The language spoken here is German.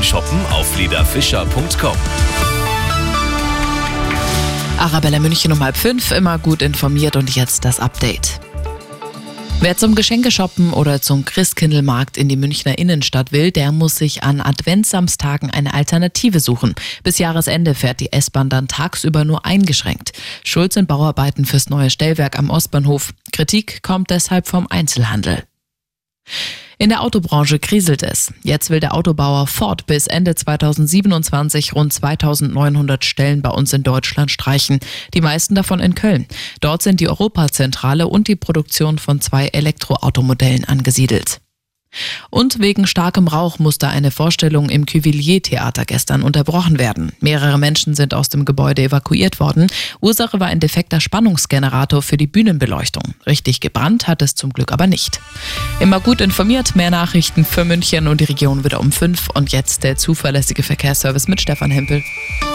Online shoppen auf lederfischer.com. Arabella München um 4:30, immer gut informiert und jetzt das Update. Wer zum Geschenkeshoppen oder zum Christkindlmarkt in die Münchner Innenstadt will, der muss sich an Adventssamstagen eine Alternative suchen. Bis Jahresende fährt die S-Bahn dann tagsüber nur eingeschränkt. Schuld sind Bauarbeiten fürs neue Stellwerk am Ostbahnhof. Kritik kommt deshalb vom Einzelhandel. In der Autobranche kriselt es. Jetzt will der Autobauer Ford bis Ende 2027 rund 2.900 Stellen bei uns in Deutschland streichen. Die meisten davon in Köln. Dort sind die Europazentrale und die Produktion von 2 Elektroautomodellen angesiedelt. Und wegen starkem Rauch musste eine Vorstellung im Cuvilliés-Theater gestern unterbrochen werden. Mehrere Menschen sind aus dem Gebäude evakuiert worden. Ursache war ein defekter Spannungsgenerator für die Bühnenbeleuchtung. Richtig gebrannt hat es zum Glück aber nicht. Immer gut informiert, mehr Nachrichten für München und die Region wieder um 5. Und jetzt der zuverlässige Verkehrsservice mit Stefan Hempel.